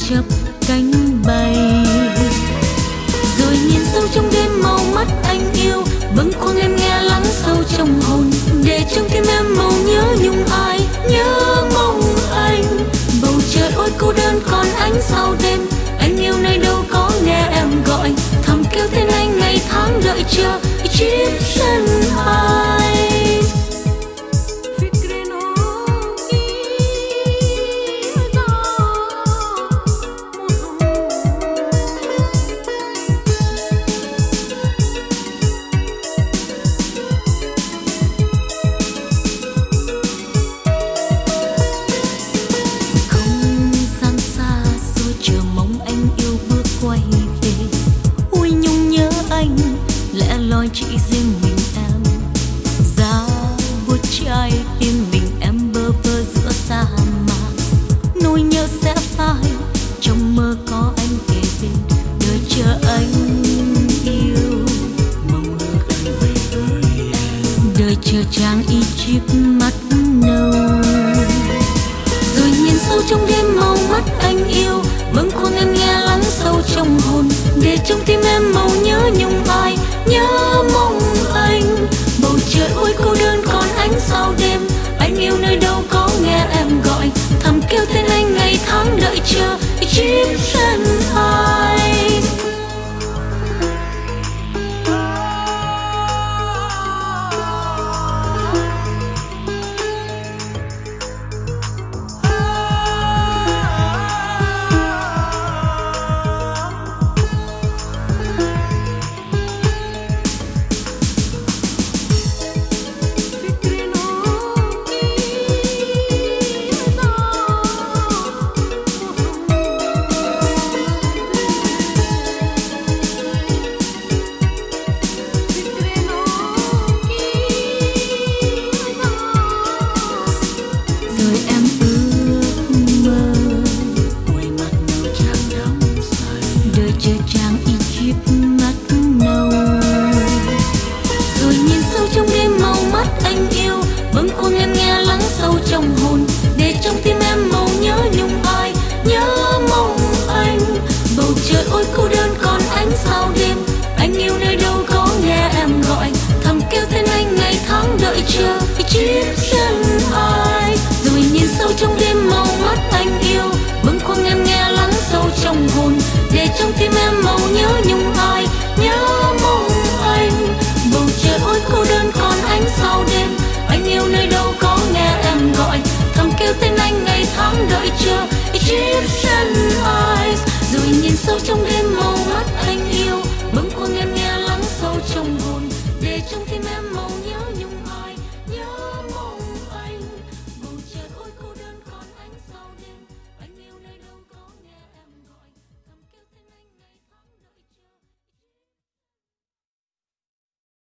chập cánh bay. Rồi nhìn sâu trong đêm màu mắt anh yêu, bâng khuâng em nghe lắng sâu trong hồn, để trong tim em màu nhớ nhung ai, nhớ mong anh. Bầu trời ôi cô đơn còn ánh sao đêm, anh yêu nơi đâu có nghe em gọi, thầm kêu tên anh ngày tháng đợi chờ Egyptian eyes. Chỉ riêng mình em giá buốt trái tim mình em bơ vơ giữa sa mạc, nỗi nhớ sẽ phai trong mơ có anh kề bên, đợi chờ anh yêu, mong ước anh về với em, đợi chờ chàng Egypt mắt nâu. Rồi nhìn sâu trong đêm màu mắt anh yêu, bâng khuâng em nghe lắng sâu trong hồn, để trong tim em màu nhớ nhung ai, nhớ mong anh. Bầu trời ôi cô đơn còn ánh sao đêm, anh yêu nơi đâu có nghe em gọi, thầm kêu tên anh ngày tháng đợi chờ Egyptian eyes. Trong hồn để trong tim em màu nhớ nhung ai, nhớ mong anh. Bầu trời ôi cô đơn còn ánh sao đêm, anh yêu nơi đâu có nghe em gọi, thầm kêu tên anh ngày tháng đợi chờ Egyptian eyes. Rồi nhìn sâu trong đêm màu mắt anh yêu, bâng khuâng em nghe lắng sâu trong hồn, để trong tim em màu nhớ nhung ai, nhớ mong anh. Bầu trời ôi cô đơn còn ánh sao đêm, anh yêu nơi đâu có nghe em gọi, thầm kêu tên anh ngày tháng đợi chờ Egyptian eyes. Rồi nhìn sâu trong đêm màu mắt anh yêu, bâng khuâng